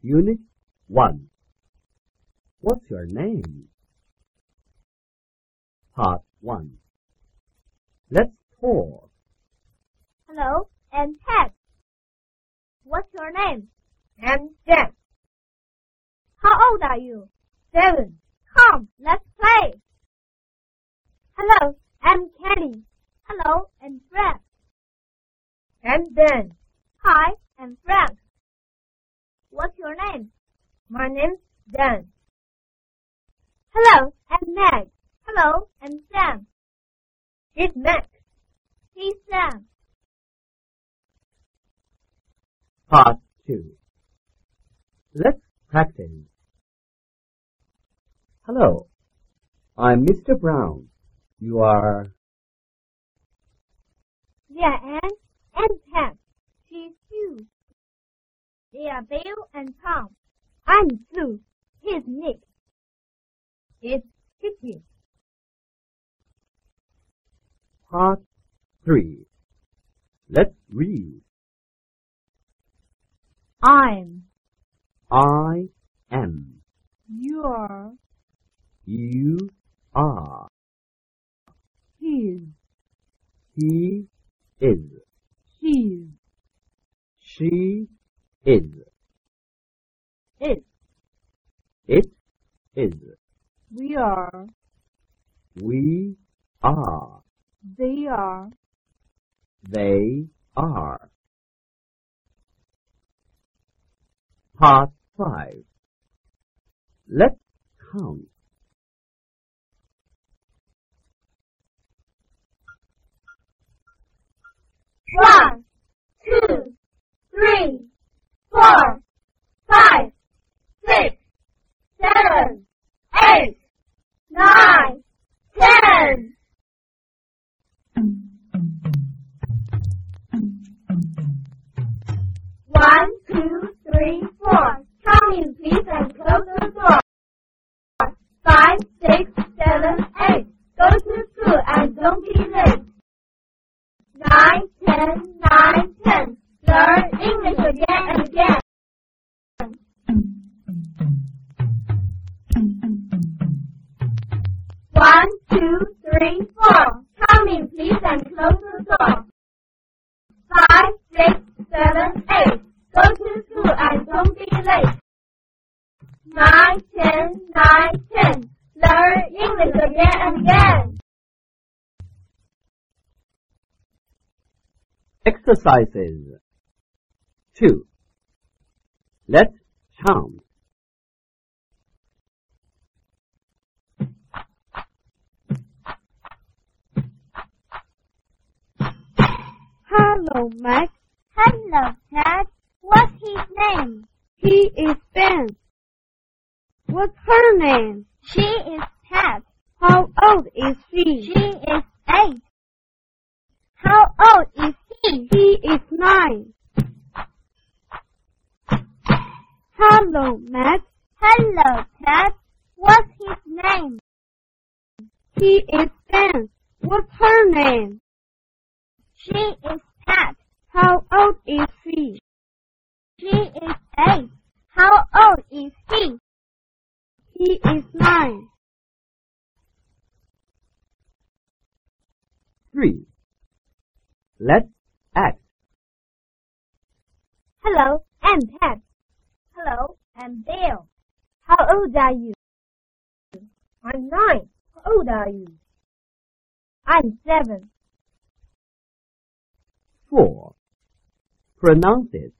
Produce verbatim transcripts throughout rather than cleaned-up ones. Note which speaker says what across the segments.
Speaker 1: Unit one. What's your name? Part one. Let's talk.
Speaker 2: Hello, I'm Ted. What's your name?
Speaker 3: I'm Jack.
Speaker 2: How old are you?
Speaker 3: Seven.
Speaker 2: Come, let's play.
Speaker 3: Hello, I'm Kenny.
Speaker 2: Hello, I'm Fred.
Speaker 3: I'm Dan.
Speaker 2: Hi, I'm Frank. What's your name?
Speaker 3: My name's Dan.
Speaker 2: Hello, I'm Meg. Hello, I'm Sam.
Speaker 3: It's Mac.
Speaker 2: He's Sam.
Speaker 1: Part two. Let's practice. Hello, I'm Mister Brown. You are...
Speaker 2: Yeah, Anne and Ted. She's Sue. They are Bill and Tom. I'm Sue. He's Nick.
Speaker 3: It's Kitty.
Speaker 1: Part three. Let's read.
Speaker 2: I'm.
Speaker 1: I am.
Speaker 2: You're.
Speaker 1: You are.
Speaker 2: He's.
Speaker 1: He is.
Speaker 2: She's.
Speaker 1: She is.
Speaker 2: It.
Speaker 1: It is.
Speaker 2: We are.
Speaker 1: We are.
Speaker 2: They are.
Speaker 1: They are. Part five. Let's count.
Speaker 2: One, two, three, four, five, six, seven, eight, nine, ten. One, two, three, four. Come in, please, and close the door. Five, six, seven, eight. Go to school and don't be late. Nine, ten, nine, ten. Learn English again and again. One, two, three, four. Come in, please, and close the door. Five, six, seven, eight. Go to school and don't be late. Nine, ten, nine, ten. Learn English again and again.
Speaker 1: Exercises. Two. Let's count.
Speaker 2: Hello, Mac. Hello, Ted. What's his name? He is Ben. What's her name? She is Ted. How old is she? She is eight. How old is he? He is nine. Hello, Matt. Hello, Ted. What's his name? He is Ben. What's her name? She is Pat. How old is she? She is eight. How old is he? He is nine.
Speaker 1: Three. Let's act.
Speaker 2: Hello, I'm Ted. Hello, I'm Bill. How old are you?
Speaker 3: I'm nine. How old are you?
Speaker 2: I'm seven.
Speaker 1: Four. Pronounce it.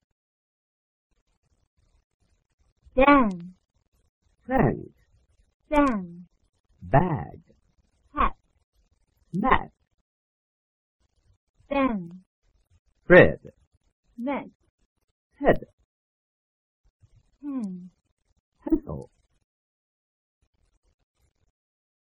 Speaker 2: Dan.
Speaker 1: Frank.
Speaker 2: Sam.
Speaker 1: Bag.
Speaker 2: Hat.
Speaker 1: Matt.
Speaker 2: Ben.
Speaker 1: Fred.
Speaker 2: Matt.
Speaker 1: Ted.
Speaker 2: Pen.
Speaker 1: Pencil.